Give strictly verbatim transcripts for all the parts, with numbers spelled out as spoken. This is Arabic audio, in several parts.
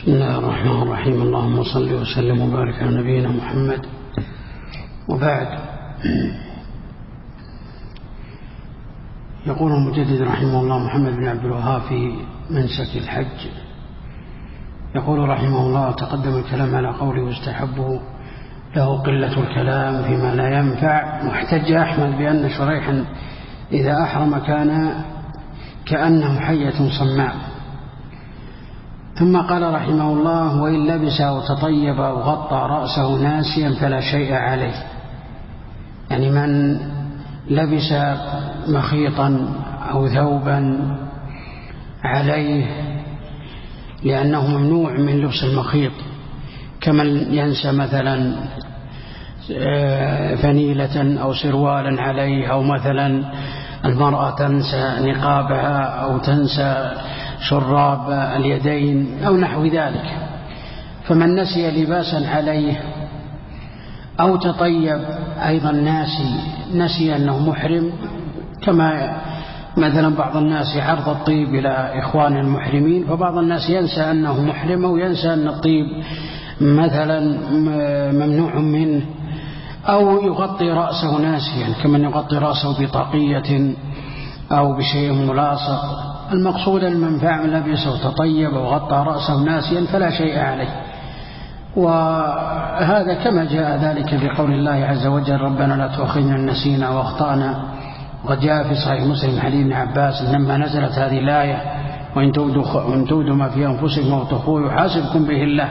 بسم الله الرحمن الرحيم. اللهم صل وسلم وبارك على نبينا محمد. وبعد، يقول المجدد رحمه الله محمد بن عبد الوهاب في منسك الحج، يقول رحمه الله: تقدم الكلام على قوله واستحبه له قلة الكلام فيما لا ينفع. واحتج أحمد بأن شريحا إذا أحرم كان كأنه حية صماء. ثم قال رحمه الله: وإن لبس أو تطيب أو غطى رأسه ناسيا فلا شيء عليه. يعني من لبس مخيطا أو ثوبا عليه، لأنه ممنوع من لبس المخيط، كمن ينسى مثلا فنيلة أو سروالا عليه، أو مثلا المرأة تنسى نقابها أو تنسى شراب اليدين أو نحو ذلك. فمن نسي لباسا عليه أو تطيب أيضا ناسي نسي أنه محرم، كما مثلا بعض الناس يعرض الطيب إلى إخوان المحرمين، فبعض الناس ينسى أنه محرم وينسى أن الطيب مثلا ممنوع منه، أو يغطي رأسه ناسيا كمن يغطي رأسه بطاقية أو بشيء ملاصق. المقصود المنفع من لبس وتطيب وغطى رأسه ناسيا فلا شيء عليه. وهذا كما جاء ذلك في قول الله عز وجل: ربنا لا تؤاخذنا إن نسينا وأخطأنا. وقد جاء في صحيح مسلم حديث ابن عباس لما نزلت هذه الآية: وإن تبدوا ما في أنفسكم أو تخفوه يحاسبكم به الله.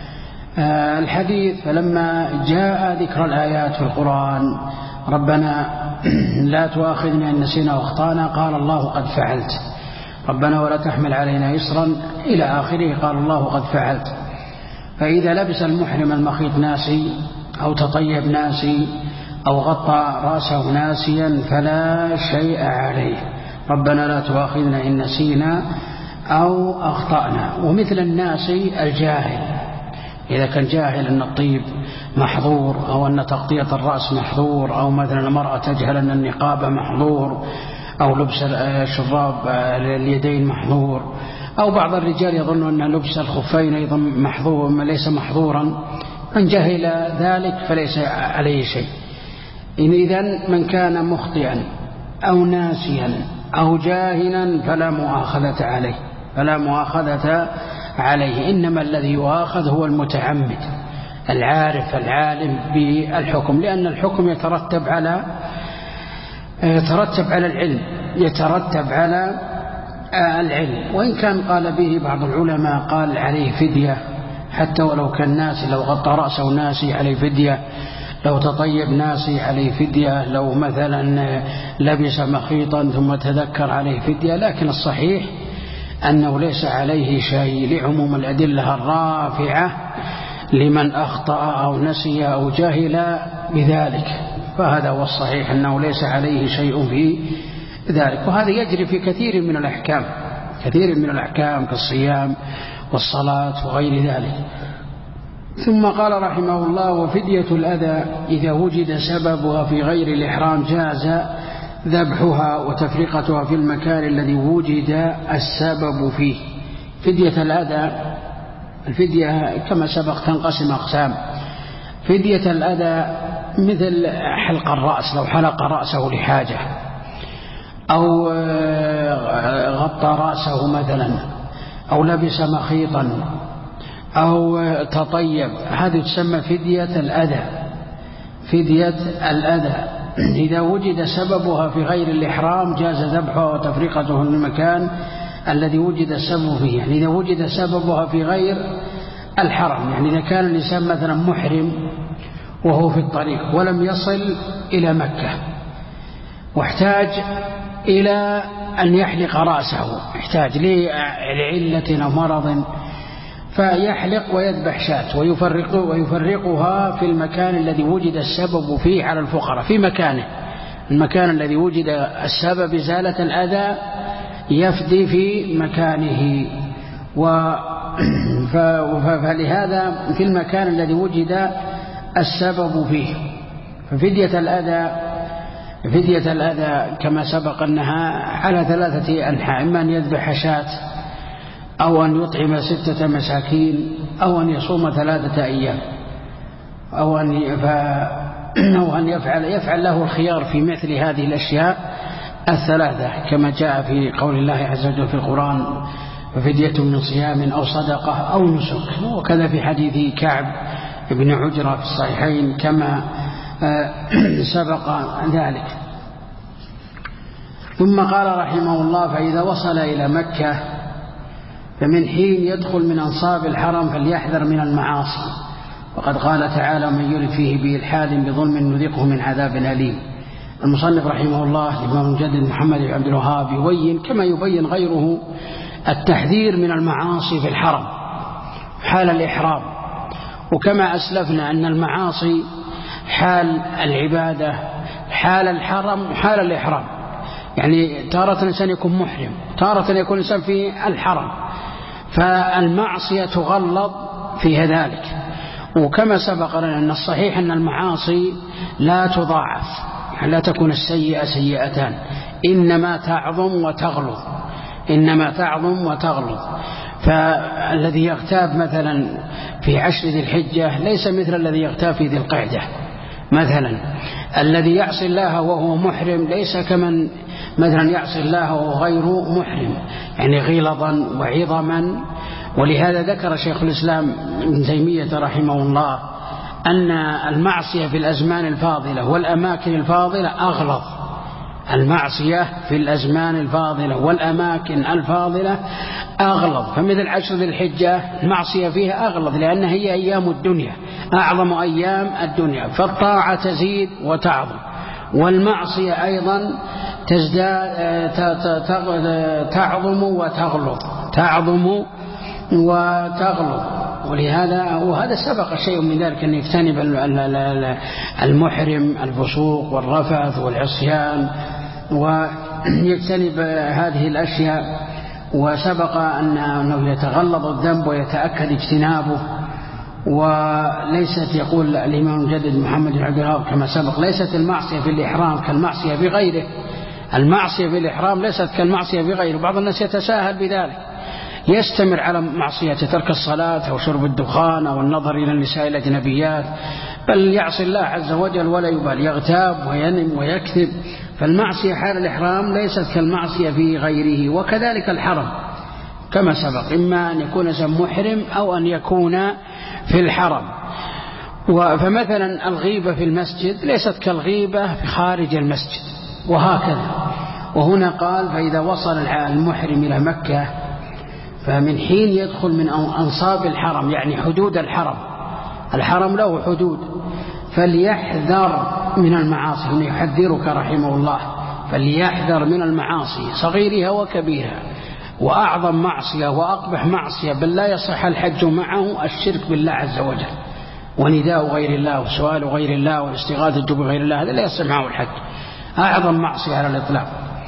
آه الحديث: فلما جاء ذكر الآيات في القرآن ربنا لا تؤاخذنا إن نسينا وأخطأنا، قال الله قد فعلت. ربنا ولا تحمل علينا إصرا إلى آخره، قال الله قد فعلت. فإذا لبس المحرم المخيط ناسي أو تطيب ناسي أو غطى رأسه ناسيا فلا شيء عليه. ربنا لا تؤاخذنا إن نسينا أو أخطأنا. ومثل الناسي الجاهل، إذا كان جاهل أن الطيب محظور، أو أن تغطية الرأس محظور، أو مثلا المرأة تجهل أن النقاب محظور، أو لبس شراب اليدين محظور، أو بعض الرجال يظن أن لبس الخفين أيضا محظور ليس محظورا. من جهل ذلك فليس عليه شيء. إذن من كان مخطئا أو ناسيا أو جاهلا فلا مؤاخذة عليه فلا مؤاخذة عليه إنما الذي يؤاخذ هو المتعمد العارف العالم بالحكم، لأن الحكم يترتب على يترتب على العلم يترتب على العلم. وإن كان قال به بعض العلماء قال عليه فدية، حتى ولو كان ناسي، لو غطى رأسه ناسي عليه فدية، لو تطيب ناسي عليه فدية، لو مثلا لبس مخيطا ثم تذكر عليه فدية. لكن الصحيح أنه ليس عليه شيء لعموم الأدلة الرافعة لمن أخطأ أو نسي أو جهل بذلك. فهذا هو الصحيح، أنه ليس عليه شيء في ذلك. وهذا يجري في كثير من الأحكام كثير من الأحكام كالصيام والصلاة وغير ذلك. ثم قال رحمه الله: وفدية الأذى إذا وجد سببها في غير الإحرام جاز ذبحها وتفرقتها في المكان الذي وجد السبب فيه. فدية الأذى، الفدية كما سبق تنقسم أقسام. فدية الأذى مثل حلق الرأس، لو حلق رأسه لحاجة، أو غطى رأسه مثلا، أو لبس مخيطا، أو تطيب، هذه تسمى فدية الأذى. فدية الأذى إذا وجد سببها في غير الإحرام جاز ذبحها وتفريقته في المكان الذي وجد السبب فيه. يعني إذا وجد سببها في غير الحرم، يعني إذا كان الإنسان مثلا محرم وهو في الطريق ولم يصل إلى مكة واحتاج إلى أن يحلق رأسه، احتاج لعلة أو مرض، فيحلق ويذبح شاة ويفرق ويفرقها في المكان الذي وجد السبب فيه على الفقراء، في مكانه المكان الذي وجد السبب إزالة الأذى يفدي في مكانه. فلهذا في المكان الذي وجد السبب فيه. ففدية الأذى فدية الأذى كما سبق أنها على ثلاثة أنحاء: إما أن يذبح شاة أو أن يطعم ستة مساكين أو أن يصوم ثلاثة أيام أو أن, أو أن يفعل, يفعل له الخيار في مثل هذه الأشياء الثلاثة كما جاء في قول الله عز وجل في القرآن ففدية من صيام أو صدقة أو نسك، وكذا في حديث كعب بن عجرة في الصحيحين كما سبق ذلك. ثم قال رحمه الله فإذا وصل إلى مكة فمن حين يدخل من أنصاب الحرم فليحذر من المعاصي، وقد قال تعالى من يرد فيه بإلحاد بظلم نذقه من عذاب أليم. المصنف رحمه الله الإمام المجدد محمد بن عبد الوهاب يبين كما يبين غيره التحذير من المعاصي في الحرم حال الإحرام، وكما أسلفنا أن المعاصي حال العبادة حال الحرم وحال الإحرام، يعني تارة الإنسان يكون محرم تارة يكون الإنسان في الحرم، فالمعصية تغلظ في ذلك. وكما سبق لنا أن الصحيح أن المعاصي لا تضاعف، لا تكون السيئة سيئتان، إنما تعظم وتغلظ إنما تعظم وتغلظ. فالذي يغتاب مثلا في عشر ذي الحجة ليس مثل الذي يغتاب في ذي القعدة مثلا. الذي يعصي الله وهو محرم ليس كمن مثلا يعصي الله وهو غير محرم، يعني غلظا وعظما. ولهذا ذكر شيخ الإسلام ابن تيمية رحمه الله أن المعصية في الأزمان الفاضلة والأماكن الفاضلة أغلظ. المعصية في الأزمان الفاضلة والأماكن الفاضلة أغلظ، فمثل عشر ذي الحجة المعصية فيها أغلظ لأنها هي أيام الدنيا أعظم أيام الدنيا، فالطاعة تزيد وتعظم، والمعصية أيضا تزداد تعظم وتغلظ تعظم وتغلظ. ولهذا وهذا سبق شيء من ذلك أن يجتنب المحرم الفسوق والرفث والعصيان ويجتنب هذه الأشياء، وسبق أنه يتغلظ الذنب ويتأكد اجتنابه. وليست يقول الإمام المجدد محمد بن عبد الوهاب كما سبق ليست المعصية في الإحرام كالمعصية في غيره. المعصية في الإحرام ليست كالمعصية في غيره. بعض الناس يتساهل بذلك، يستمر على معصية ترك الصلاة أو شرب الدخان أو النظر إلى النساء الأجنبيات، بل يعصي الله عز وجل ولا يبال، يغتاب وينم ويكذب. فالمعصية حال الإحرام ليست كالمعصية في غيره. وكذلك الحرم كما سبق، إما أن يكون محرم أو أن يكون في الحرم. فمثلا الغيبة في المسجد ليست كالغيبة في خارج المسجد، وهكذا. وهنا قال فإذا وصل المحرم إلى مكة فمن حين يدخل من أنصاب الحرم يعني حدود الحرم، الحرم له حدود، فليحذر من المعاصي. من يحذرك رحمه الله فليحذر من المعاصي صغيرها وكبيرها. وأعظم معصية وأقبح معصية بل لا يصح الحج معه الشرك بالله عز وجل، ونداء غير الله وسؤال غير الله والاستغاثة بغير الله، هذا لا يصح معه الحج، أعظم معصية على الإطلاق.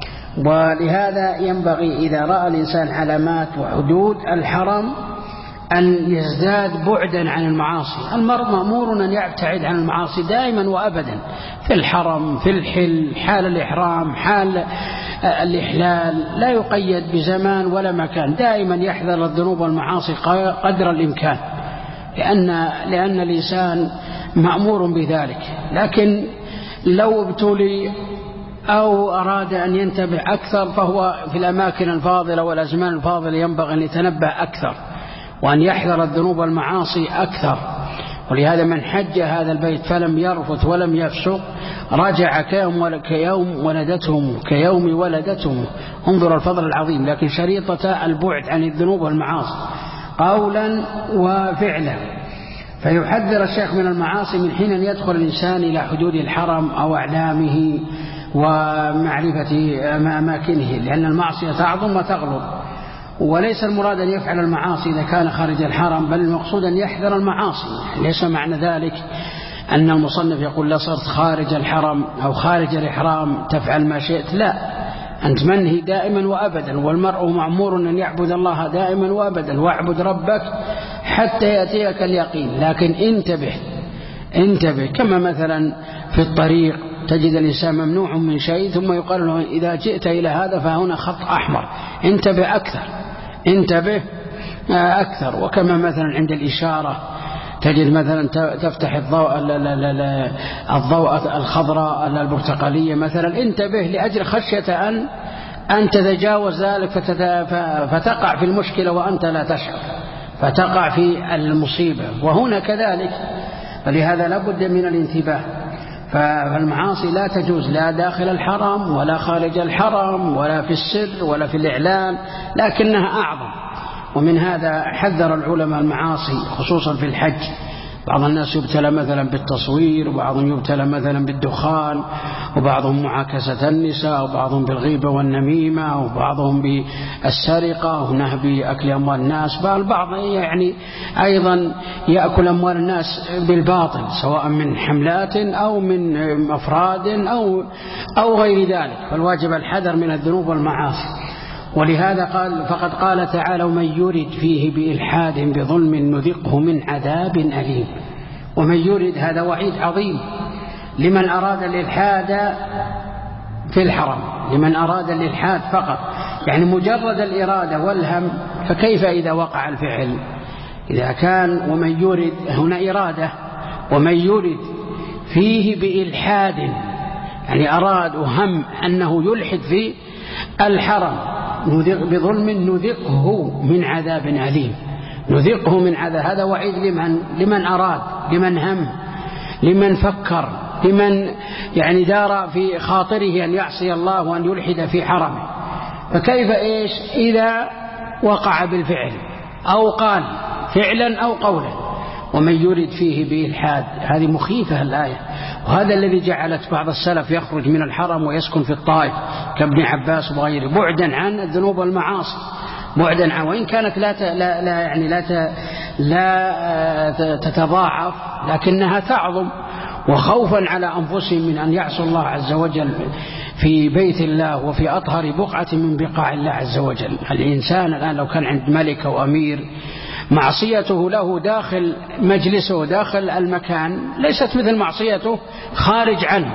ولهذا ينبغي إذا رأى الإنسان علامات وحدود الحرم أن يزداد بعدا عن المعاصي. المرء مأمور أن يبتعد عن المعاصي دائما وأبدا، في الحرم في الحل حال الإحرام حال الإحلال، لا يقيد بزمان ولا مكان، دائما يحذر الذنوب والمعاصي قدر الإمكان، لأن, لأن الإنسان مأمور بذلك. لكن لو ابتلي أو أراد أن ينتبه أكثر فهو في الأماكن الفاضلة والأزمان الفاضلة ينبغي أن يتنبه أكثر وأن يحذر الذنوب والمعاصي أكثر. ولهذا من حج هذا البيت فلم يرفث ولم يفسق رجع كيوم كيوم ولدتهم كيوم ولدتهم. انظر الفضل العظيم. لكن شريطة البعد عن الذنوب والمعاصي قولا وفعلا. فيحذر الشيخ من المعاصي من حين يدخل الإنسان إلى حدود الحرم أو أعلامه ومعرفة أماكنه، لأن المعصية تعظم وتغلظ. وليس المراد أن يفعل المعاصي إذا كان خارج الحرم، بل المقصود أن يحذر المعاصي. ليس معنى ذلك أن المصنف يقول لا صرت خارج الحرم أو خارج الإحرام تفعل ما شئت، لا، أنت منهي دائما وأبدا، والمرء معمور أن يعبد الله دائما وأبدا، واعبد ربك حتى يأتيك اليقين. لكن انتبه انتبه كما مثلا في الطريق تجد الإنسان ممنوع من شيء ثم يقال له إذا جئت إلى هذا فهنا خط أحمر، انتبه أكثر انتبه أكثر. وكما مثلا عند الإشارة تجد مثلا تفتح الضوء الضوء الخضراء البرتقالية مثلا، انتبه لأجل خشية أن أن تتجاوز ذلك فتقع في المشكلة وأنت لا تشعر، فتقع في المصيبة. وهنا كذلك، فلهذا لا بد من الانتباه. فالمعاصي لا تجوز لا داخل الحرم ولا خارج الحرم ولا في السر ولا في الإعلان، لكنها أعظم. ومن هذا حذر العلماء المعاصي خصوصا في الحج. بعض الناس يبتلى مثلا بالتصوير، وبعضهم يبتلى مثلا بالدخان، وبعضهم معاكسة النساء، وبعضهم بالغيبة والنميمة، وبعضهم بالسرقة ونهب أكل أموال الناس، البعض يعني أيضا يأكل أموال الناس بالباطل، سواء من حملات أو من أفراد أو, أو غير ذلك. فالواجب الحذر من الذنوب والمعاصي. ولهذا قال فقد قال تعالى: ومن يرد فيه بإلحاد بظلم نذقه من عذاب أليم. ومن يرد هذا وعيد عظيم لمن أراد الإلحاد في الحرم، لمن أراد الإلحاد فقط، يعني مجرد الإرادة والهم. فكيف إذا وقع الفعل؟ إذا كان ومن يرد هنا إرادة، ومن يرد فيه بإلحاد يعني أراد وهم أنه يلحد في الحرم بظلم نذقه من عذاب أليم. نذقه من عذاب، هذا وعيد لمن لمن أراد، لمن هم، لمن فكر، لمن يعني دار في خاطره أن يعصي الله وأن يلحد في حرمه. فكيف إيش إذا وقع بالفعل أو قال فعلا أو قولا؟ ومن يرد فيه بإلحاد، هذه مخيفة الآية. وهذا الذي جعلت بعض السلف يخرج من الحرم ويسكن في الطائف كابن عباس وغيره، بعدا عن الذنوب والمعاصي، بعدا عن، وإن كانت لا لا, لا يعني لا لا تتضاعف لكنها تعظم، وخوفا على أنفسهم من أن يعصوا الله عز وجل في بيت الله وفي أطهر بقعة من بقاع الله عز وجل. الإنسان الآن لو كان عند ملك أو أمير معصيته له داخل مجلسه داخل المكان ليست مثل معصيته خارج عنه،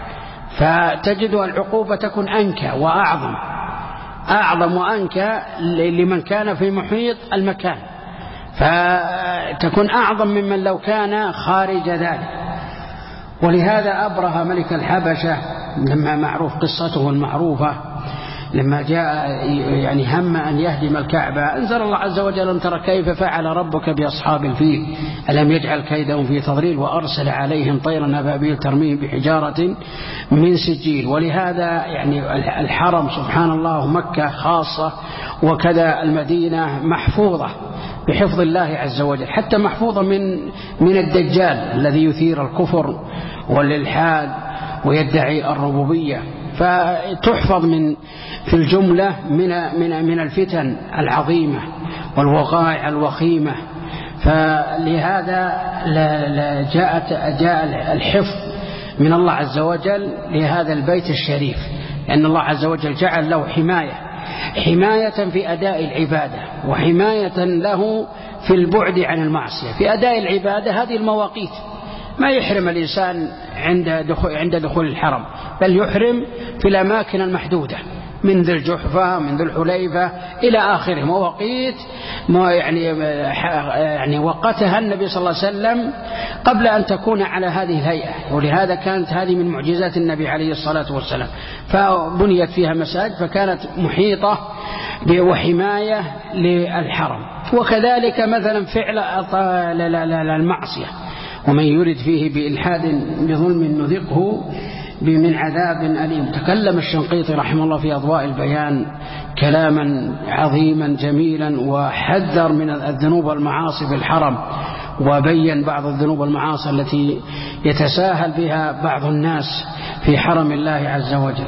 فتجد العقوبة تكون أنكى وأعظم، أعظم وأنكى لمن كان في محيط المكان، فتكون أعظم ممن لو كان خارج ذلك. ولهذا أبرهة ملك الحبشة لما معروف قصته المعروفة، لما جاء يعني هم أن يهدم الكعبة، أنزل الله عز وجل: ألم تر كيف فعل ربك بأصحاب الفيل ألم يجعل كيدهم في تضليل وأرسل عليهم طيرا أبابيل ترميهم بحجارة من سجيل. ولهذا يعني الحرم سبحان الله مكة خاصة، وكذا المدينة محفوظة بحفظ الله عز وجل، حتى محفوظة من من الدجال الذي يثير الكفر والإلحاد ويدعي الربوبية، فتحفظ من في الجملة من من من الفتن العظيمة والوقائع الوخيمة. فلهذا جاءت جاء الحفظ من الله عز وجل لهذا البيت الشريف، لأن الله عز وجل جعل له حماية، حماية في أداء العبادة، وحماية له في البعد عن المعصية. في أداء العبادة هذه المواقيت ما يحرم الإنسان عند دخول, عند دخول الحرم، بل يحرم في الأماكن المحدودة من ذي الجحفة من ذي الحليفة إلى آخره، مواقيت ما يعني يعني وقتها النبي صلى الله عليه وسلم قبل أن تكون على هذه الهيئة. ولهذا كانت هذه من معجزات النبي عليه الصلاة والسلام، فبنيت فيها مساجد فكانت محيطة وحماية للحرم. وكذلك مثلا فعل المعصية: ومن يرد فيه بإلحاد بظلم نذقه من عذاب أليم. تكلم الشنقيطي رحمه الله في أضواء البيان كلاما عظيما جميلا، وحذر من الذنوب والمعاصي في الحرم، وبين بعض الذنوب والمعاصي التي يتساهل بها بعض الناس في حرم الله عز وجل.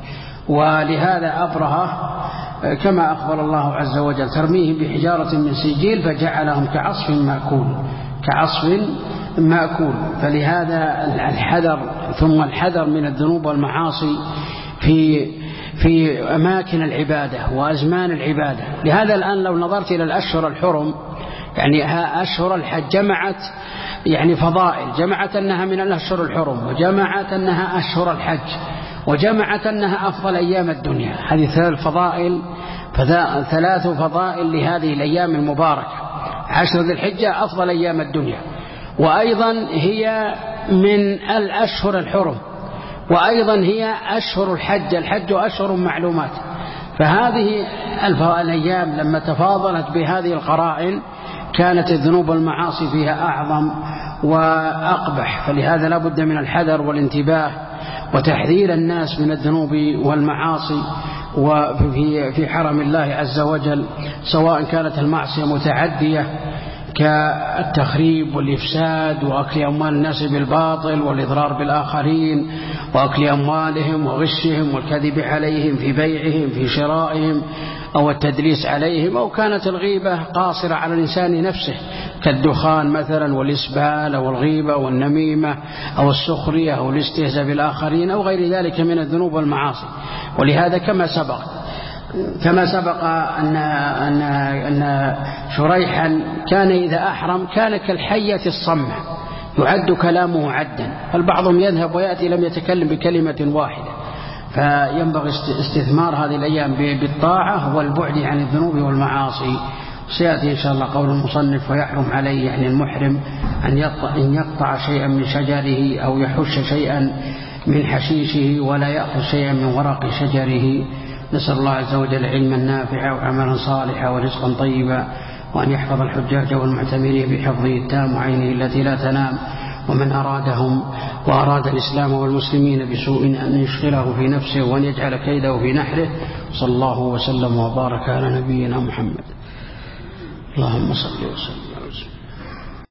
ولهذا أبرهة كما أخبر الله عز وجل ترميهم بحجارة من سجيل فجعلهم كعصف مأكول، كعصف مأكول. فلهذا الحذر ثم الحذر من الذنوب والمعاصي في في أماكن العبادة وأزمان العبادة. لهذا الآن لو نظرت إلى الأشهر الحرم، يعني أشهر الحج جمعت يعني فضائل، جمعت أنها من الأشهر الحرم، وجمعت أنها أشهر الحج، وجمعت أنها أفضل أيام الدنيا. هذه ثلاث فضائل فثلاث فضائل لهذه الأيام المباركة. عشر ذي الحجة أفضل أيام الدنيا، وأيضا هي من الأشهر الحرم، وأيضا هي أشهر الحج، الحج أشهر معلومات. فهذه الأيام لما تفاضلت بهذه القرائن كانت الذنوب والمعاصي فيها أعظم وأقبح، فلهذا لا بد من الحذر والانتباه وتحذير الناس من الذنوب والمعاصي وفي في حرم الله عز وجل، سواء كانت المعصية متعدية كالتخريب والإفساد وأكل أموال الناس بالباطل والإضرار بالآخرين وأكل أموالهم وغشهم والكذب عليهم في بيعهم في شرائهم أو التدليس عليهم، أو كانت الغيبة قاصرة على الإنسان نفسه كالدخان مثلا والإسبال أو الغيبة والنميمة أو السخرية أو الاستهزاء بالآخرين أو غير ذلك من الذنوب والمعاصي. ولهذا كما سبق كما سبق أن أن أن شريحا كان إذا أحرم كان كالحية الصمة يعد كلامه عدا، فالبعضهم يذهب ويأتي لم يتكلم بكلمة واحدة. فينبغي استثمار هذه الأيام بالطاعة والبعد عن الذنوب والمعاصي. سيأتي إن شاء الله قول المصنف: ويحرم عليه يعني المحرم أن يقطع شيئا من شجره أو يحش شيئا من حشيشه ولا يأخذ شيئا من ورق شجره. نسأل الله عز وجل علما نافعا وعملا صالحا ورزقا طيبا، وأن يحفظ الحجاج والمعتمرين بحفظه التام وعينه التي لا تنام، ومن أرادهم وأراد الإسلام والمسلمين بسوء أن يشغله في نفسه وأن يجعل كيده في نحره. صلى الله وسلم وبارك على نبينا محمد. اللهم صل وسلم.